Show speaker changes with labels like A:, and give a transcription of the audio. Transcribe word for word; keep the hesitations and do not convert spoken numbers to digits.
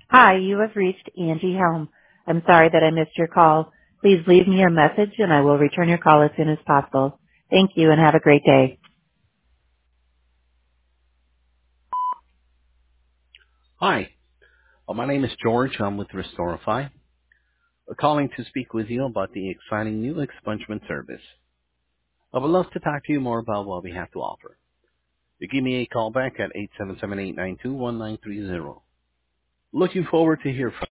A: Hi, you have reached Angie Helm. I'm sorry that I missed your call. Please leave me a message and I will return your call as soon as possible. Thank you and have a great day.
B: Hi, uh, my name is George. I'm with Restorify. Uh, calling to speak with you about the exciting new expungement service. I would love to talk to you more about what we have to offer. You give me a call back at eight seven seven, eight nine two, one nine three zero. Looking forward to hear from you.